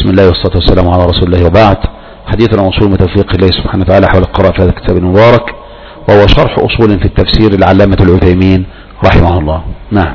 بسم الله والصلاة والسلام على رسول الله، وبعد. حديثنا وصول من توفيق الله سبحانه وتعالى حول القراءة في هذا الكتاب المبارك، وهو شرح أصول في التفسير العلامة العثيمين رحمه الله. نعم.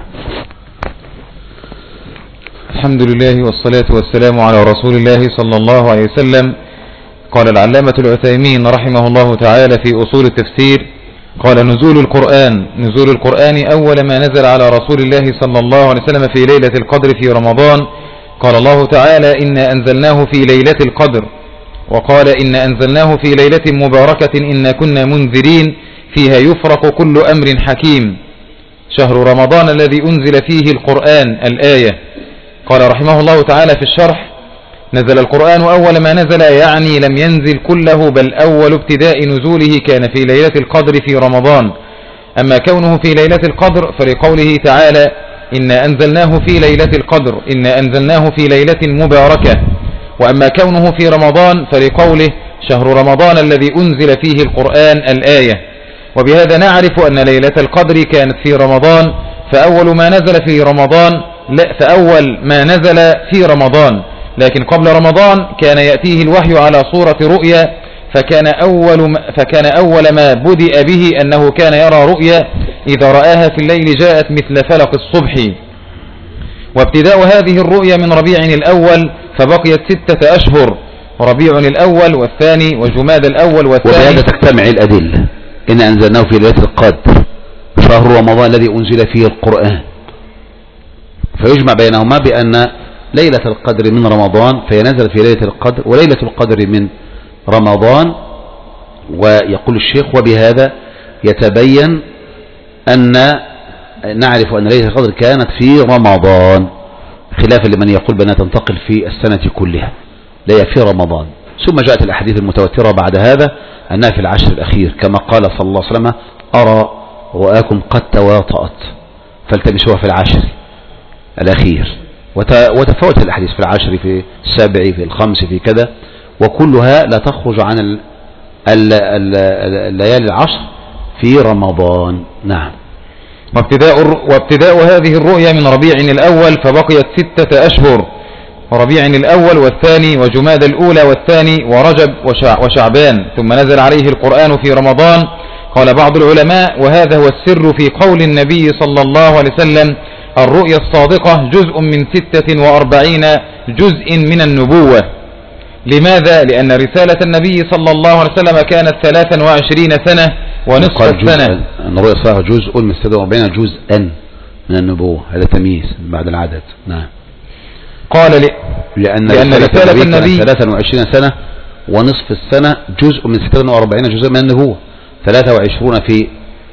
الحمد لله والصلاة والسلام على رسول الله صلى الله عليه وسلم. قال العلامة العثيمين رحمه الله تعالى في أصول التفسير: قال نزول القرآن أول ما نزل على رسول الله صلى الله عليه وسلم في ليلة القدر في رمضان. قال الله تعالى: إنا أنزلناه في ليلة القدر. وقال: إنا أنزلناه في ليلة مباركة إنا كنا منذرين فيها يفرق كل أمر حكيم. شهر رمضان الذي أنزل فيه القرآن. الآية. قال رحمه الله تعالى في الشرح: نزل القرآن أول ما نزل، يعني لم ينزل كله، بل أول ابتداء نزوله كان في ليلة القدر في رمضان. أما كونه في ليلة القدر فلقوله تعالى: إنا أنزلناه في ليلة القدر، إنا أنزلناه في ليلة مباركة. وأما كونه في رمضان فلقوله: شهر رمضان الذي أنزل فيه القرآن. الآية. وبهذا نعرف أن ليلة القدر كانت في رمضان، فأول ما نزل في رمضان، لكن قبل رمضان كان يأتيه الوحي على صورة رؤيا، فكان أول ما بدأ به أنه كان يرى رؤيا إذا رآها في الليل جاءت مثل فلق الصبح. وابتداء هذه الرؤيا من ربيع الأول، فبقيت 6 أشهر: ربيع الأول والثاني وجماد الأول والثاني. وبهذا تجتمع الأدلة: إن أنزلناه في ليلة القدر، شهر رمضان الذي أنزل فيه القرآن، فيجمع بينهما بأن ليلة القدر من رمضان فينزل في ليلة القدر، وليلة القدر من رمضان. ويقول الشيخ: وبهذا يتبين أن نعرف أن ليلة القدر كانت في رمضان، خلافا لمن يقول بأنها تنتقل في السنة كلها، لا في رمضان. ثم جاءت الأحاديث المتواترة بعد هذا أنها في العشر الأخير، كما قال صلى الله عليه وسلم: أرى رؤاكم قد تواطأت فالتمسوها في العشر الأخير. وتفاوت الأحاديث في العشر، في السابع، في الخمس، في كذا، وكلها لا تخرج عن الليالي العشر في رمضان. نعم. وابتداء هذه الرؤيا من ربيع الأول، فبقيت 6 أشهر: ربيع الأول والثاني وجماد الأولى والثاني ورجب وشعبان. ثم نزل عليه القرآن في رمضان. قال بعض العلماء: وهذا هو السر في قول النبي صلى الله عليه وسلم: الرؤيا الصادقة جزء من 46 جزء من النبوة. لماذا؟ لأن رسالة النبي صلى الله عليه وسلم كانت 23 سنة ونصف السنة. الرؤيا الصادقة جزء من 46 جزءا من النبوة، هذا تمييز بعد العدد. نعم. قال لأن رسالة النبي 23 سنة ونصف السنة جزء من 46 جزء من النبوة. 23 في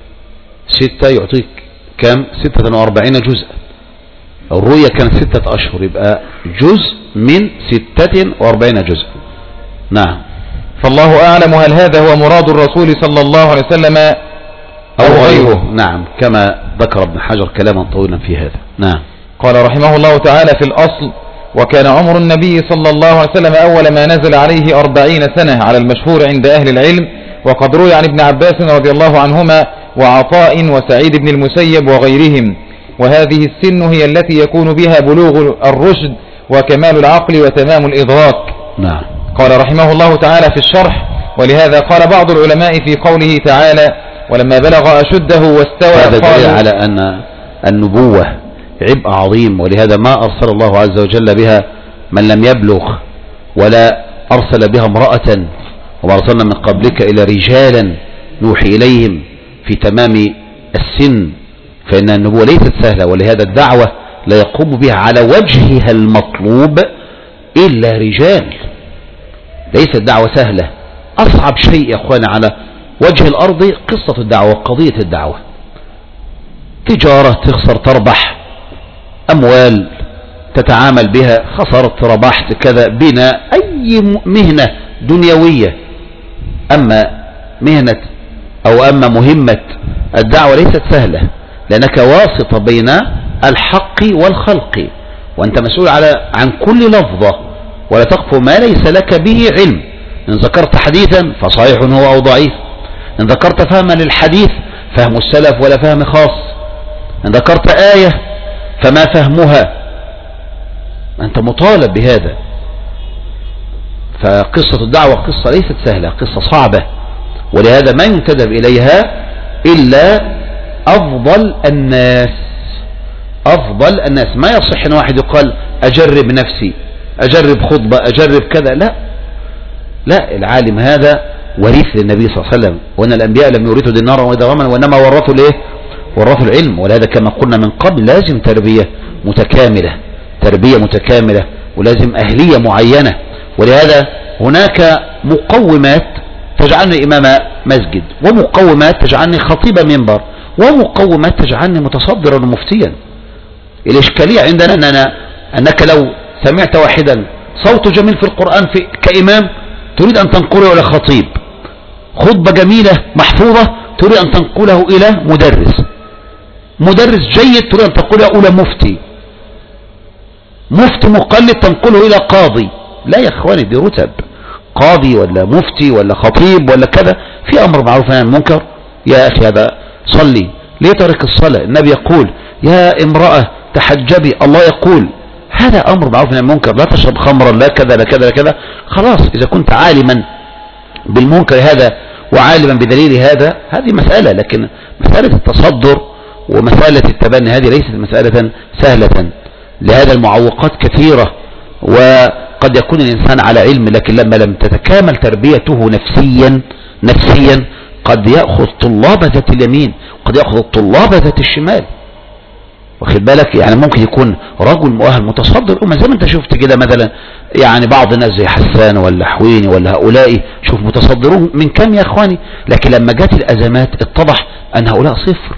6 يعطيك كم؟ 46 جزء. الرؤيا كانت 6 أشهر، يبقى جزء من 46 جزء. نعم. فالله أعلم هل هذا هو مراد الرسول صلى الله عليه وسلم أو غيره. نعم، كما ذكر ابن حجر كلاما طويلا في هذا. نعم. قال رحمه الله تعالى في الأصل: وكان عمر النبي صلى الله عليه وسلم أول ما نزل عليه 40 سنة على المشهور عند أهل العلم. وقد روي عن ابن عباس رضي الله عنهما وعطاء وسعيد بن المسيب وغيرهم. وهذه السن هي التي يكون بها بلوغ الرشد وكمال العقل وتمام الإدراك. نعم. قال رحمه الله تعالى في الشرح: ولهذا قال بعض العلماء في قوله تعالى: ولما بلغ أشده واستوى. هذا دليل على أن النبوة عبء عظيم، ولهذا ما أرسل الله عز وجل بها من لم يبلغ، ولا أرسل بها امرأة، وما أرسلنا من قبلك إلى رجالا نوحي إليهم في تمام السن. فإن النبوة ليست سهلة، ولهذا الدعوة لا يقوم بها على وجهها المطلوب إلا رجال. ليست دعوة سهلة. أصعب شيء يا أخوانا على وجه الأرض قصة الدعوة وقضية الدعوة. تجارة تخسر تربح، أموال تتعامل بها خسرت ربحت كذا، بناء أي مهنة دنيوية. أما مهمة الدعوة ليست سهلة، لأنك واسطة بين الحق والخلق، وأنت مسؤول عن كل لفظة، ولا تقف ما ليس لك به علم. إن ذكرت حديثا فصحيح هو أو ضعيف، إن ذكرت فهما للحديث فهم السلف ولا فهم خاص، إن ذكرت آية فما فهمها، أنت مطالب بهذا. فقصة الدعوة قصة ليست سهلة، قصة صعبة، ولهذا ما ينتدب إليها إلا أفضل الناس. أفضل الناس. ما يصح أن واحد يقال أجرب نفسي، أجرب خطبة، أجرب كذا، لا لا. العالم هذا وريث للنبي صلى الله عليه وسلم، وأن الأنبياء لم يورثوا دينارا ودرهما وإنما ورثوا الإيه؟ ورثوا العلم. ولهذا كما قلنا من قبل لازم تربية متكاملة، تربية متكاملة، ولازم أهلية معينة. ولهذا هناك مقومات تجعلني إمام مسجد، ومقومات تجعلني خطيب منبر، ومقومات تجعلني متصدرا ومفتيا. الإشكالية عندنا أنك لو سمعت واحدا صوته جميل في القرآن كإمام تريد أن تنقله إلى خطيب، خطبة جميلة محفوظة تريد أن تنقله إلى مدرس جيد تريد أن تنقله إلى مفتي مقلد تنقله إلى قاضي. لا يا إخواني، دي رتب، قاضي ولا مفتي ولا خطيب ولا كذا، في أمر معروف ونهي عن المنكر. يا أخي هذا صلي، ليه ترك الصلاة؟ النبي يقول يا امرأة تحجبي، الله يقول هذا أمر معروف ونهي عن المنكر. لا تشرب خمرا، لا كذا لا كذا لا كذا. خلاص إذا كنت عالما بالمنكر هذا وعالما بدليل هذا، هذه مسألة. لكن مسألة التصدر ومسألة التبني هذه ليست مسألة سهلة. لهذا المعوقات كثيرة، وقد يكون الإنسان على علم لكن لما لم تتكامل تربيته نفسيا قد يأخذ طلاب ذات اليمين، قد يأخذ الطلاب ذات الشمال. واخد بالك؟ يعني ممكن يكون رجل مؤهل متصدر أمة زي ما انت شفت كده مثلا، يعني بعض الناس زي حسان ولا حويني ولا هؤلاء، شوف متصدرون من كم يا اخواني، لكن لما جات الأزمات اتضح أن هؤلاء صفر.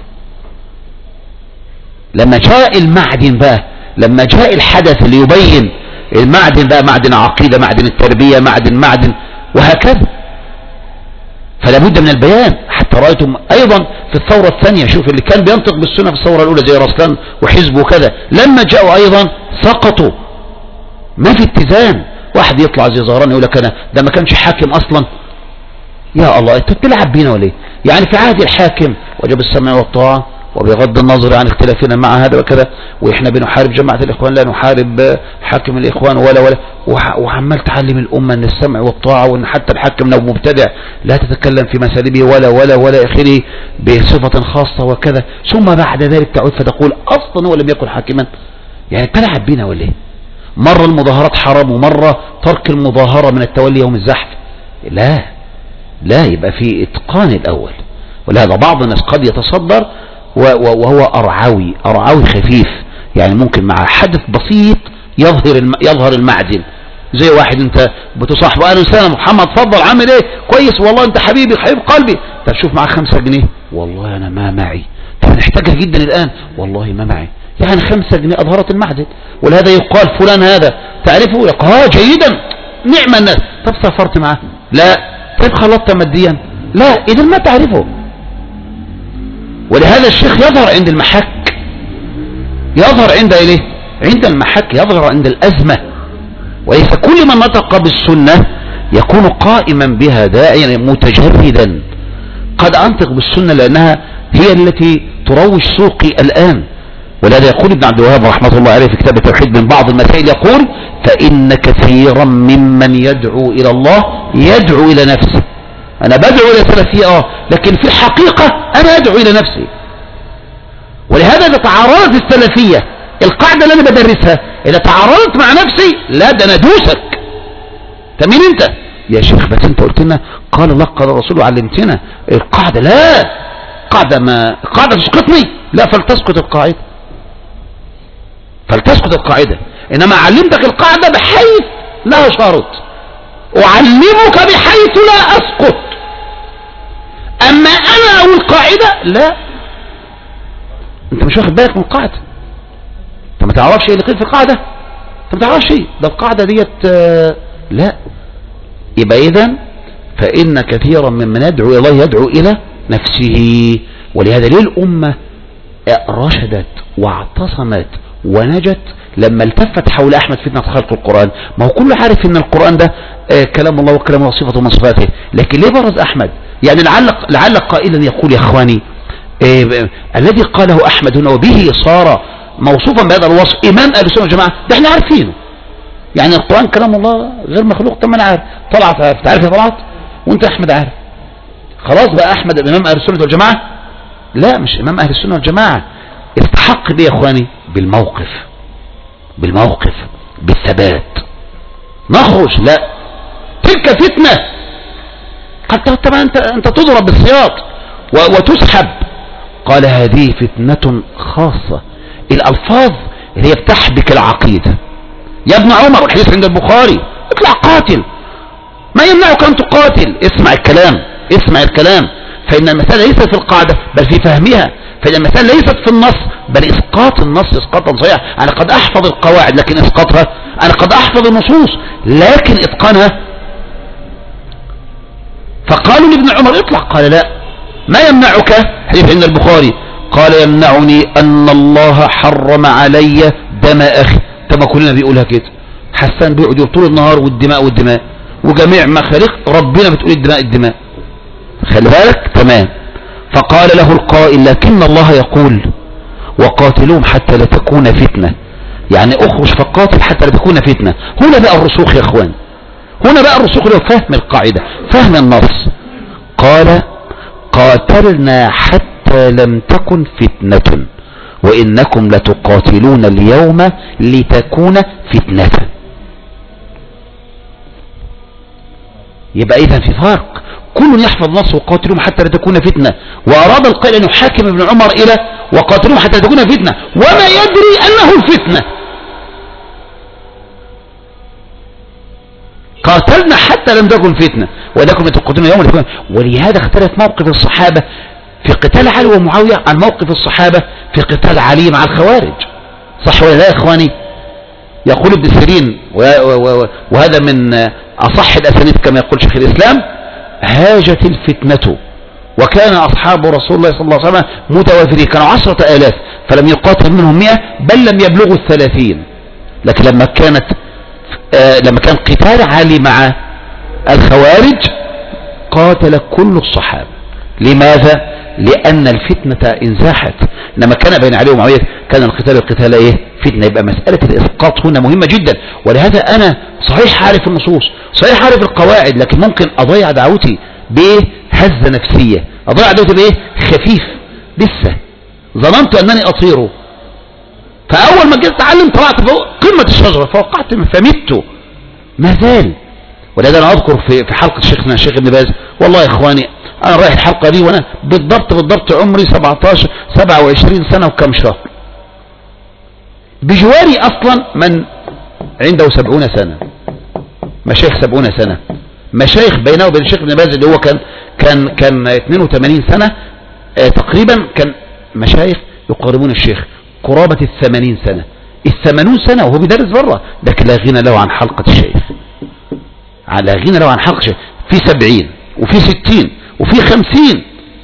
لما جاء المعدن بقى، لما جاء الحدث اللي يبين المعدن بقى، معدن عقيدة، معدن التربية، معدن وهكذا، فلا بد من البيان. حتى رأيتم أيضا في الثورة الثانية، شوف اللي كان بينطق بالسنة في الثورة الأولى زي رسلان وحزبه وكذا، لما جاءوا أيضا سقطوا. ما في اتزان. واحد يطلع زي زهران يقول لك أنا ده ما كانش حاكم أصلا. يا الله، أنت بتلعب بينا ولا إيه؟ يعني في عهد الحاكم وجب السمع والطاعة وبغض النظر عن اختلافنا مع هذا وكذا، واحنا بنحارب جماعة الاخوان، لا نحارب حاكم الاخوان ولا وعمال تعلم الامة ان السمع والطاعة، وان حتى الحاكم لو مبتدع لا تتكلم في مسالبه ولا اخره بصفة خاصة وكذا، ثم بعد ذلك تعود فتقول اصلا هو لم يكن حاكما. يعني تلعب بينا ولا ايه؟ مرة المظاهرات حرام، ومرة ترك المظاهرة من التولي يوم الزحف. لا يبقى في اتقان الاول. ولهذا بعض الناس قد يتصدر وهو أرعوي خفيف، يعني ممكن مع حدث بسيط يظهر المعدن. زي واحد انت بتصاحبه، اهلا وسهلا محمد، اتفضل، عامل ايه؟ كويس والله، انت حبيبي حبيب قلبي. طب شوف معاك 5 جنيه، والله انا ما معي. طب نحتاجها جدا الان، والله ما معي. يعني 5 جنيه اظهرت المعدن. ولهذا يقال فلان هذا تعرفه؟ يقال جيدا، نعم الناس. طب سافرت معه؟ لا. طب خلطت ماديا؟ لا. اذا ما تعرفه. ولهذا الشيخ يظهر عند المحك، يظهر عند إليه عند المحك، يظهر عند الأزمة. وليس كل من نطق بالسنة يكون قائما بها داعيا متجردا. قد أنطق بالسنة لأنها هي التي تروج سوقي الآن. ولهذا يقول ابن عبد الوهاب رحمة الله عليه في كتاب التوحيد من بعض المسائل، يقول فإن كثيرا ممن يدعو إلى الله يدعو إلى نفسه. أنا بدعو إلى سلفية لكن في الحقيقة أنا أدعو إلى نفسي. ولهذا إذا تعارضت السلفية، القاعدة اللي أنا بدرسها إذا تعارضت مع نفسي، لا ده أنا دوسك. أنت مين أنت؟ يا شيخ بس أنت قلت لنا قال الله قال الرسول وعلمتنا القاعدة. لا، قاعدة تسقطني؟ لا، فلتسقط القاعدة، فلتسقط القاعدة. إنما علمتك القاعدة بحيث لا شرط، أعلمك بحيث لا أسقط. أما أنا أقول قاعدة، لا، أنت مش واخد بالك من القاعدة، أنت ما تعرفش إيه اللي قيل في القاعدة، أنت ما تعرفش إيه ده القاعدة ديت. لا. يبقى إذن فإن كثيرا ممن يدعو إلى الله يدعو إلى نفسه. ولهذا ليه الأمة رشدت واعتصمت ونجت لما التفت حول أحمد فتنة خلق القرآن؟ ما هو كله عارف ان القرآن ده كلام الله وكلام الله صفته من صفاته، لكن ليه برز أحمد؟ يعني لعل قائلا يقول يا اخواني الذي قاله أحمد هنا وبه صار موصوفا بهذا الوصف إمام أهل السنة والجماعة، ده احنا عارفينه، يعني القرآن كلام الله غير مخلوق. طب ما انا عارف، طلعت عارف، تعرف يا طلعت وانت احمد عارف، خلاص بقى احمد امام اهل السنة والجماعة؟ لا، مش امام اهل السنة والجماعة. استحق بيه يا اخواني بالموقف، بالموقف، بالثبات. نخرج لا، تلك فتنة. قال طبعا انت تضرب بالسياط وتسحب. قال هذه فتنة خاصة. الالفاظ اللي هي بتحبك العقيدة. يا ابن عمر، والحديث عند البخاري، اطلع قاتل، ما يمنعك ان تقاتل. اسمع الكلام، اسمع الكلام. فان المسألة ليست في القاعدة بل في فهمها. فإن المسألة ليست في النص بل اسقاط النص اسقاطا صحيحا. انا قد احفظ القواعد لكن اسقاطها، انا قد احفظ النصوص لكن اتقانها. فقالوا لابن عمر اطلع، قال لا، ما يمنعك؟ حديث عند البخاري، قال يمنعني ان الله حرم علي دم اخي. طب كلنا بيقولها كده. حسان بيقعد طول النهار والدماء والدماء، وجميع مخالق ربنا بتقول الدماء الدماء، خلي بالك. تمام. فقال له القائل لكن الله يقول وقاتلوهم حتى لا تكون فتنة، يعني اخرج فقاتل حتى لا تكون فتنة. هنا بقى الرسوخ يا اخوان، هنا بقى الرسوخ له فهم القاعدة، فهم النص. قال قاتلنا حتى لم تكن فتنة وإنكم لتقاتلون اليوم لتكون فتنة. يبقى إذن في فرق، كل يحفظ نص وقاتلوهم حتى لا تكون فتنة، وأراد القائل أن يحاكم ابن عمر إلى وقاتلوهم حتى لا تكون فتنة وما يدري أنه الفتنة. قاتلنا حتى لم تكن فتنة وإنكم لتقاتلون يوم لتكون. ولهذا اختلف موقف الصحابة في قتال علي ومعاوية عن موقف الصحابة في قتال علي مع الخوارج. صح ولا لا يا إخواني؟ يقول ابن سيرين وهذا من أصح الأسانيد كما يقول شيخ الإسلام: هاجت الفتنة وكان أصحاب رسول الله صلى الله عليه وسلم متوافرين، كانوا 10,000 فلم يقاتل منهم 100 بل لم يبلغوا 30. لكن لما كان قتال علي مع الخوارج قاتل كل الصحابة. لماذا؟ لأن الفتنة انزاحت. لما كان بين علي ومعاوية كان القتال ايه؟ فتنة. يبقى مسألة الإسقاط هنا مهمة جدا. ولهذا أنا صحيح عارف النصوص، صحيح عارف القواعد، لكن ممكن أضيع دعوتي بهزة نفسية، أضيع دعوتي خفيف، لسه ظننت أنني أطيره، فأول ما جيت أتعلم طلعت فوق قمة الشجرة فوقعت فمت ما زال. ولهذا أنا أذكر في حلقة شيخنا الشيخ ابن باز، والله يا إخواني أنا رايح الحلقة دي وأنا بالضبط عمري 27 سنة وكم شهر، بجواري أصلا من عنده 70 سنة، مشايخ 70 سنة، مشايخ بينه وبين الشيخ ابن باز اللي هو كان 82 سنة تقريبا، كان مشايخ يقاربون الشيخ قرابة 80 سنة، 80 سنة وهو بيدرس بره، لكن لا غنى له عن حلقة الشيخ، لا غنى له عن حلقة الشيخ. في 70 وفي 60 وفي 50.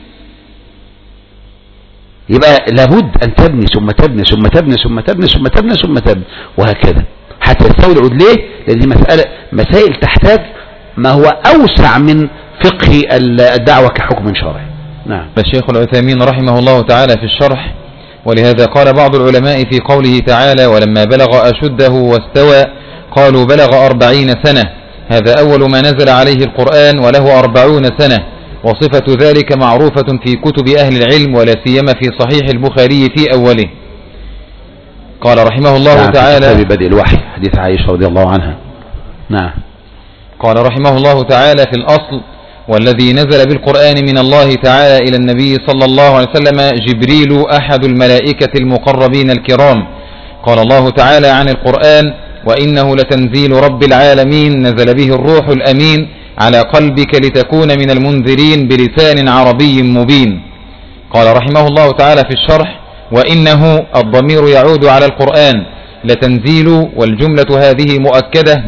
يبقى لابد أن تبني ثم تبني ثم تبني ثم تبني ثم تبني ثم تبني وهكذا حتى يستوي العود. ليه؟ لأن دي مسائل تحتاج ما هو أوسع من فقه الدعوة كحكم شرعي. نعم. الشيخ العثيمين رحمه الله تعالى في الشرح: ولهذا قال بعض العلماء في قوله تعالى: ولما بلغ أشده واستوى قالوا بلغ 40 سنة، هذا أول ما نزل عليه القرآن وله 40 سنة، وصفة ذلك معروفة في كتب أهل العلم ولا سيما في صحيح البخاري في أوله. قال رحمه الله تعالى في بدء الوحي حديث عائشة رضي الله عنها. نعم. قال رحمه الله تعالى في الأصل: والذي نزل بالقرآن من الله تعالى إلى النبي صلى الله عليه وسلم جبريل أحد الملائكة المقربين الكرام. قال الله تعالى عن القرآن: وإنه لتنزيل رب العالمين نزل به الروح الأمين على قلبك لتكون من المنذرين بلسان عربي مبين. قال رحمه الله تعالى في الشرح: وإنه الضمير يعود على القرآن، لتنزيل والجملة هذه مؤكدة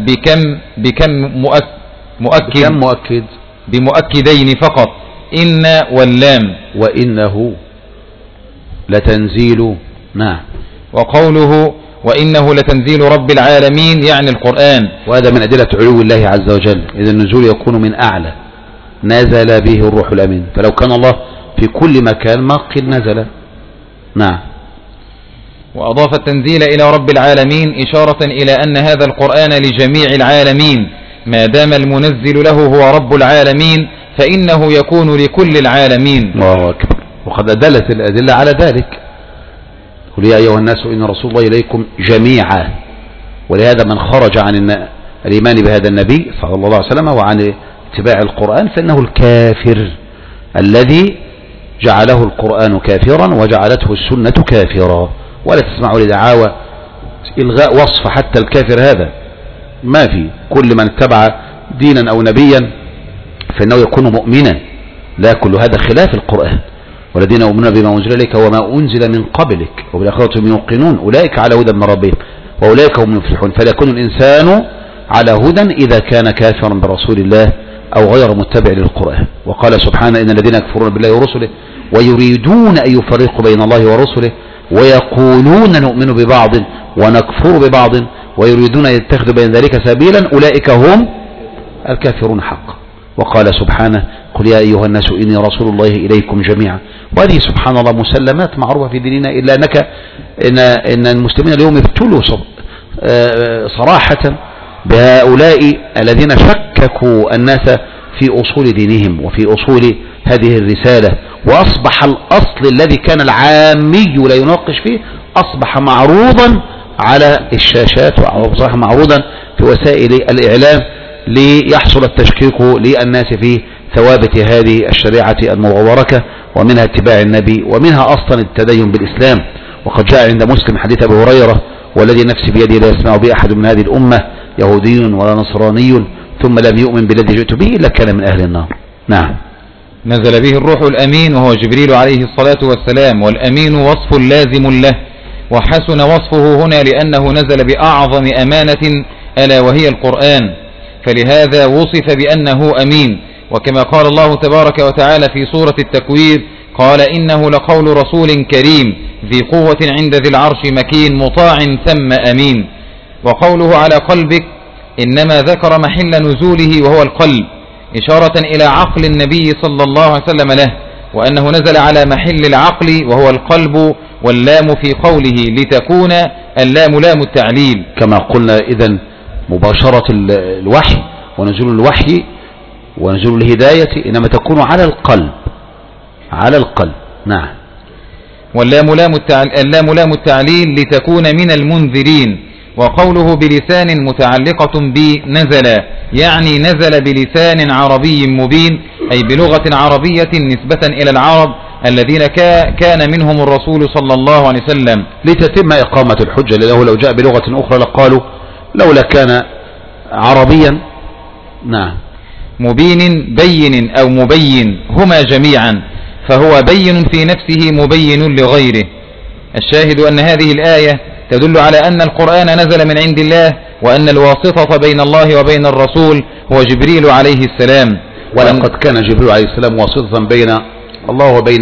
مؤكد بمؤكدين فقط، إن واللام، وإنه لتنزيل. نعم. وقوله وإنه لتنزيل رب العالمين يعني القرآن، وهذا من أدلة علو الله عز وجل، إذا النزول يكون من أعلى، نزل به الروح الأمين، فلو كان الله في كل مكان ما قيل نزل. نعم. وأضاف التنزيل إلى رب العالمين إشارة إلى أن هذا القرآن لجميع العالمين، ما دام المنزل له هو رب العالمين فإنه يكون لكل العالمين. الله أكبر. وقد دلت الأدلة على ذلك. قل يا أيها الناس إن رسول الله إليكم جميعا. ولهذا من خرج عن الإيمان بهذا النبي صلى الله عليه وسلم وعن اتباع القرآن فإنه الكافر الذي جعله القرآن كافرا وجعلته السنة كافرا. ولا تسمعوا لدعاوى إلغاء وصف حتى الكافر هذا، ما في. كل من اتبع دينا أو نبيا فإنه يكون مؤمنا، لا، كل هذا خلاف القرآن. والذين يؤمنون بما أنزل إليك وما أنزل من قبلك وبالآخرة هم يوقنون أولئك على هدى من ربهم وأولئك هم المفلحون. فلا يكون الإنسان على هدى إذا كان كافرا برسول الله أو غير متبع للقرآن. وقال سبحانه إن الذين يكفرون بالله ورسله ويريدون أن يفرقوا بين الله ورسله ويقولون نؤمن ببعض ونكفر ببعض ويريدون أن يتخذوا بين ذلك سبيلا أولئك هم الكافرون حقا. وقال سبحانه قل يا أيها الناس إني رسول الله إليكم جميعا. وهذه سبحان الله مسلمات معروفة في ديننا، إلا إن المسلمين اليوم ابتلوا صراحة بهؤلاء الذين شككوا الناس في أصول دينهم وفي أصول هذه الرسالة، وأصبح الأصل الذي كان العامي لا يناقش فيه أصبح معروضا على الشاشات وأصبح معروضا في وسائل الإعلام ليحصل التشكيك للناس في ثوابت هذه الشريعة المباركة ومنها اتباع النبي ومنها أصلا التدين بالإسلام. وقد جاء عند مسلم حديث أبي هريرة والذي نفسي بيدي لا يسمع به أحد من هذه الأمة يهودي ولا نصراني ثم لم يؤمن بالذي جئت به إلا كان من أهل النار. نعم. نزل به الروح الأمين وهو جبريل عليه الصلاة والسلام، والأمين وصف لازم له، وحسن وصفه هنا لأنه نزل بأعظم أمانة ألا وهي القرآن، فلهذا وصف بأنه أمين. وكما قال الله تبارك وتعالى في سورة التكوير قال إنه لقول رسول كريم ذي قوة عند ذي العرش مكين مطاع ثم أمين. وقوله على قلبك إنما ذكر محل نزوله وهو القلب، إشارة إلى عقل النبي صلى الله عليه وسلم له، وأنه نزل على محل العقل وهو القلب، واللام في قوله لتكون اللام لام التعليل. كما قلنا إذن مباشرة الوحي ونزول الوحي ونزول الهداية إنما تكون على القلب، على القلب. نعم. واللام لام التعليل لتكون من المنذرين. وقوله بلسان متعلقة بنزل يعني نزل بلسان عربي مبين، أي بلغة عربية نسبة إلى العرب الذين كان منهم الرسول صلى الله عليه وسلم، لتتم إقامة الحجة. لأنه لو جاء بلغة أخرى لقالوا لولا كان عربيا. نعم. مبين بين أو مبين هما جميعا، فهو بين في نفسه مبين لغيره. الشاهد أن هذه الآية تدل على أن القرآن نزل من عند الله، وأن الواسطة بين الله وبين الرسول هو جبريل عليه السلام. ولقد كان جبريل عليه السلام واسطة بين الله وبين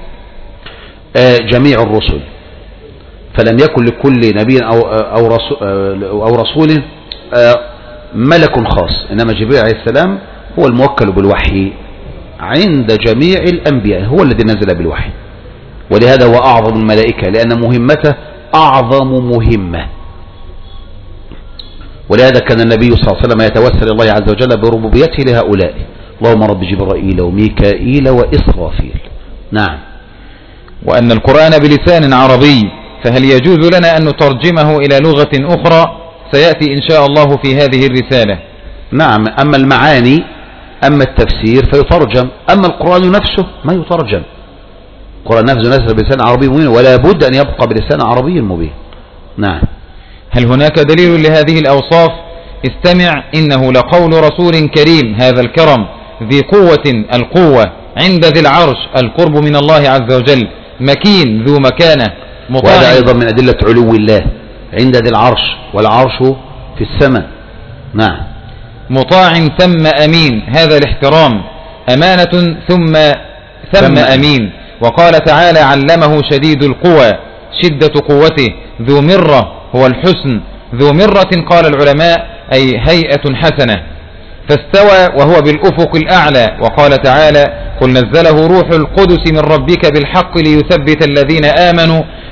جميع الرسل، فلم يكن لكل نبي أو رسول ملك خاص، إنما جبريل عليه السلام هو الموكل بالوحي عند جميع الأنبياء، هو الذي نزل بالوحي. ولهذا هو أعظم الملائكة لأن مهمته أعظم مهمة. ولهذا كان النبي صلى الله عليه وسلم يتوسل الله عز وجل بربوبيته لهؤلاء، اللهم رب جبرائيل وميكائيل وإسرافيل. نعم. وأن القرآن بلسان عربي، فهل يجوز لنا أن نترجمه إلى لغة أخرى؟ سيأتي إن شاء الله في هذه الرسالة. نعم. أما المعاني أما التفسير فيترجم، أما القرآن نفسه ما يترجم. القرآن نفسه نزل بلسان عربي مبين ولا بد أن يبقى بلسان عربي مبين. نعم. هل هناك دليل لهذه الأوصاف؟ استمع إنه لقول رسول كريم، هذا الكرم ذي قوة القوة عند ذي العرش القرب من الله عز وجل، مكين ذو مكانة مطاع. وهذا أيضا من أدلة علو الله عند ذي العرش، والعرش في السماء. نعم. مطاع ثم أمين، هذا الاحترام، أمانة ثم أمين. وقال تعالى علمه شديد القوى، شدة قوته، ذو مرة هو الحسن، ذو مرة قال العلماء أي هيئة حسنة. فاستوى وهو بالأفق الأعلى. وقال تعالى قل نزله روح القدس من ربك بالحق ليثبت الذين آمنوا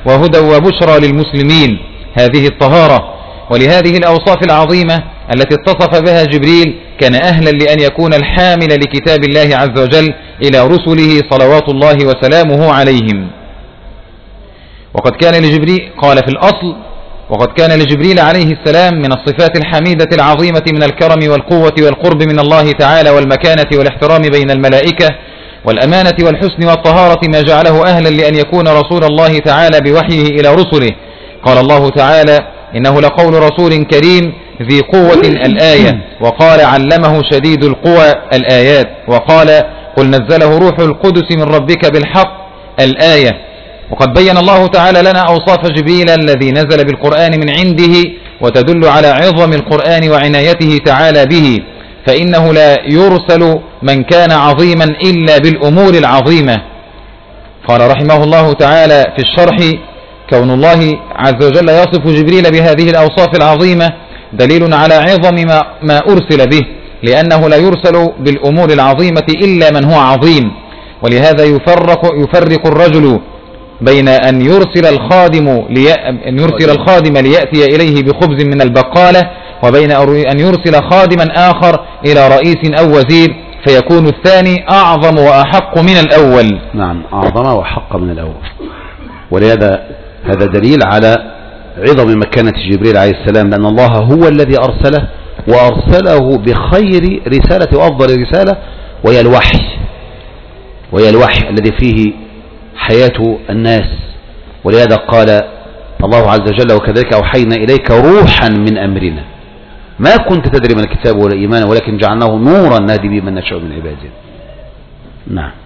وهدى وبشرى للمسلمين هذه الطهارة. ولهذه الأوصاف العظيمة التي اتصف بها جبريل كان أهلا لأن يكون الحامل لكتاب الله عز وجل إلى رسله صلوات الله وسلامه عليهم. وقد كان لجبريل قال في الأصل: وقد كان لجبريل عليه السلام من الصفات الحميدة العظيمة من الكرم والقوة والقرب من الله تعالى والمكانة والاحترام بين الملائكة والأمانة والحسن والطهارة ما جعله أهلا لأن يكون رسول الله تعالى بوحيه إلى رسله. قال الله تعالى: إنه لقول رسول كريم ذي قوة الآية. وقال: علمه شديد القوى الآيات. وقال: قل نزله روح القدس من ربك بالحق الآية. وقد بين الله تعالى لنا أوصاف جبريل الذي نزل بالقرآن من عنده وتدل على عظم القرآن وعنايته تعالى به، فإنه لا يرسل من كان عظيما إلا بالأمور العظيمة. قال رحمه الله تعالى في الشرح: كون الله عز وجل يصف جبريل بهذه الأوصاف العظيمة دليل على عظم ما أرسل به، لأنه لا يرسل بالأمور العظيمة إلا من هو عظيم. ولهذا يفرق الرجل بين أن يرسل الخادم ليأتي إليه بخبز من البقالة، وبين أن يرسل خادما آخر إلى رئيس أو وزير، فيكون الثاني أعظم وأحق من الأول. نعم، أعظم وأحق من الأول. ولهذا هذا دليل على عظم مكانة جبريل عليه السلام، لأن الله هو الذي أرسله، وأرسله بخير رسالة وأفضل رسالة، وهي الوحي الذي فيه حياة الناس. ولهذا قال الله عز وجل: وكذلك أوحينا إليك روحا من أمرنا ما كنت تدري من الكتاب ولا إيمان ولكن جعلناه نورا نهدي به من نشاء من عبادنا. نعم.